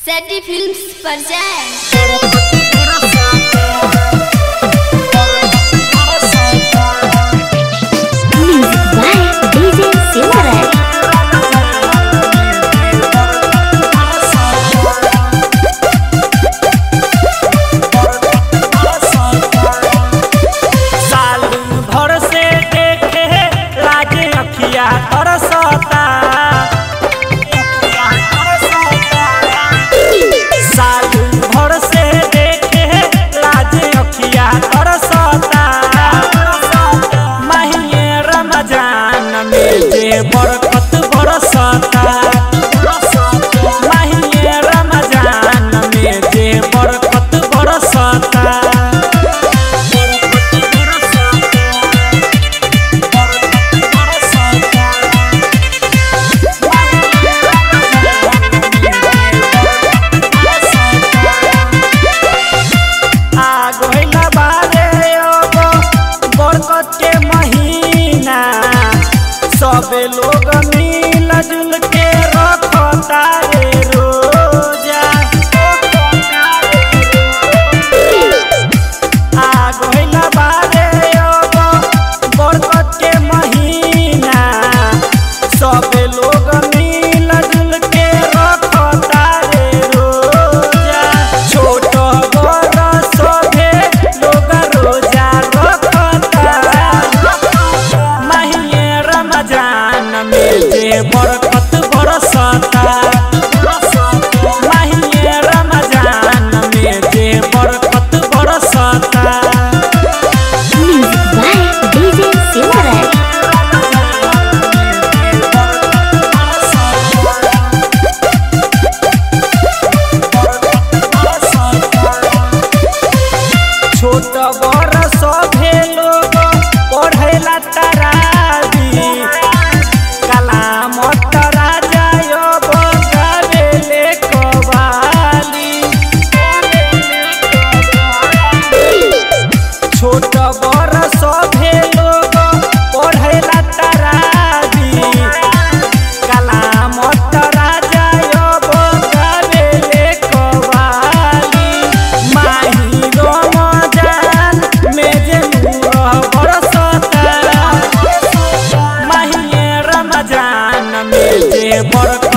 सैटी films पर जाएं। Music by DJ Simran. साल भर से देखे लागे अखिया तरसता। साल भर से देखे लागे अखिया तरसता। माहिए रमजान में जे बरकत बरसता। माहिए रमजान में जे बरकत बरसता। सबे लोग मिल जुल के रखता रे रोजा। आ गइल बारे अब बरकत के महीना। सबे लोग मिल जुल के रखता रे रोजा। छोट बड़ सभे लोग रोजा रखता। माहिए रमजान में जे बरकत बरसता। माहिए रमजान में जे बरकत बरसता। Music by DJ Simran. छोट बड़ सभे लोग पढ़ेला तरावी। कलाम तरा जायो बगावेले कवाली। छोट बड़ सभे लोग पढ़ेला तरावी। कलाम तरा जायो बगावेले कवाली। माही रमजान में जे नूर बरसता। माहिए रमजान में जे बरकत